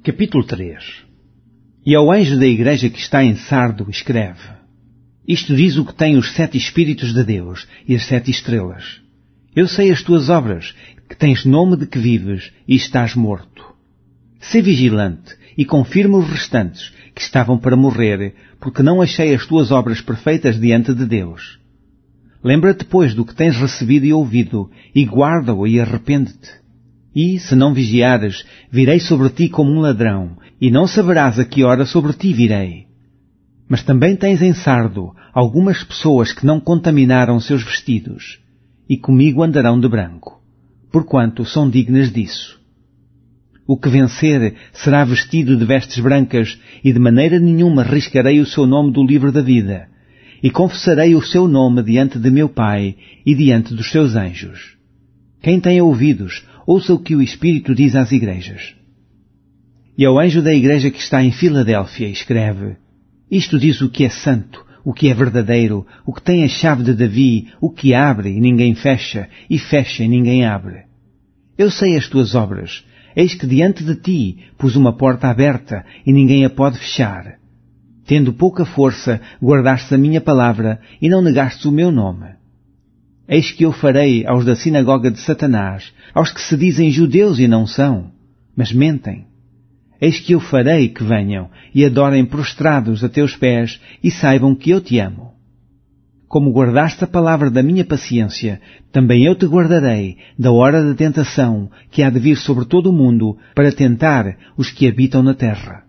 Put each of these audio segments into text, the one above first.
Capítulo 3. E ao anjo da igreja que está em Sardo escreve: Isto diz o que tem os 7 Espíritos de Deus e as 7 estrelas. Eu sei as tuas obras, que tens nome de que vives e estás morto. Sê vigilante e confirma os restantes, que estavam para morrer, porque não achei as tuas obras perfeitas diante de Deus. Lembra-te, pois, do que tens recebido e ouvido, e guarda-o e arrepende-te. E, se não vigiares, virei sobre ti como um ladrão, e não saberás a que hora sobre ti virei. Mas também tens em Sardo algumas pessoas que não contaminaram seus vestidos, e comigo andarão de branco, porquanto são dignas disso. O que vencer será vestido de vestes brancas, e de maneira nenhuma riscarei o seu nome do livro da vida, e confessarei o seu nome diante de meu Pai e diante dos seus anjos. Quem tem ouvidos, ouça o que o Espírito diz às igrejas. E ao anjo da igreja que está em Filadélfia escreve: Isto diz o que é santo, o que é verdadeiro, o que tem a chave de Davi, o que abre e ninguém fecha, e fecha e ninguém abre. Eu sei as tuas obras. Eis que diante de ti pus uma porta aberta e ninguém a pode fechar. Tendo pouca força, guardaste a minha palavra e não negaste o meu nome. Eis que eu farei aos da sinagoga de Satanás, aos que se dizem judeus e não são, mas mentem. Eis que eu farei que venham e adorem prostrados a teus pés e saibam que eu te amo. Como guardaste a palavra da minha paciência, também eu te guardarei da hora da tentação que há de vir sobre todo o mundo para tentar os que habitam na terra.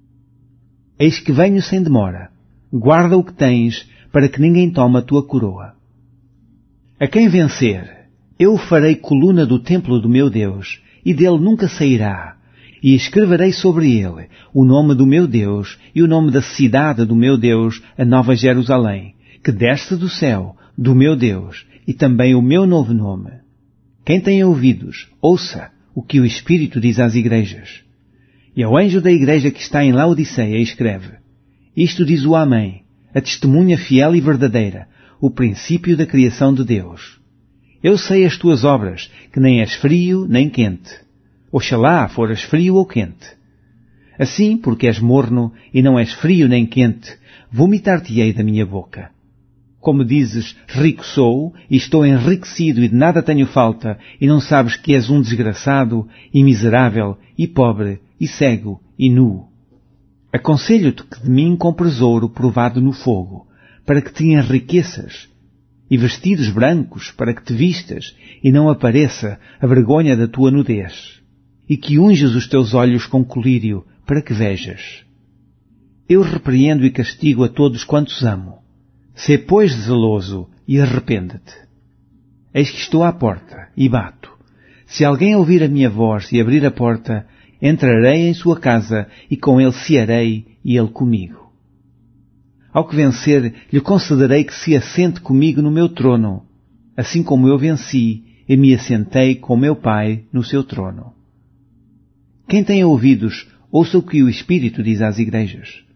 Eis que venho sem demora. Guarda o que tens para que ninguém tome a tua coroa. A quem vencer, eu o farei coluna do templo do meu Deus, e dele nunca sairá, e escreverei sobre ele o nome do meu Deus e o nome da cidade do meu Deus, a Nova Jerusalém, que desce do céu, do meu Deus, e também o meu novo nome. Quem tem ouvidos, ouça o que o Espírito diz às igrejas. E ao anjo da igreja que está em Laodiceia escreve: Isto diz o Amém, a testemunha fiel e verdadeira, o princípio da criação de Deus. Eu sei as tuas obras, que nem és frio nem quente. Oxalá foras frio ou quente. Assim, porque és morno e não és frio nem quente, vomitar-te-ei da minha boca. Como dizes, rico sou, e estou enriquecido e de nada tenho falta, e não sabes que és um desgraçado, e miserável, e pobre, e cego, e nu. Aconselho-te que de mim compres ouro provado no fogo, para que te enriqueças, e vestidos brancos para que te vistas, e não apareça a vergonha da tua nudez, e que unjas os teus olhos com colírio, para que vejas. Eu repreendo e castigo a todos quantos amo. Sê, pois, zeloso e arrepende-te. Eis que estou à porta e bato. Se alguém ouvir a minha voz e abrir a porta, entrarei em sua casa e com ele cearei e ele comigo. Ao que vencer, lhe concederei que se assente comigo no meu trono, assim como eu venci e me assentei com meu Pai no seu trono. Quem tem ouvidos, ouça o que o Espírito diz às igrejas.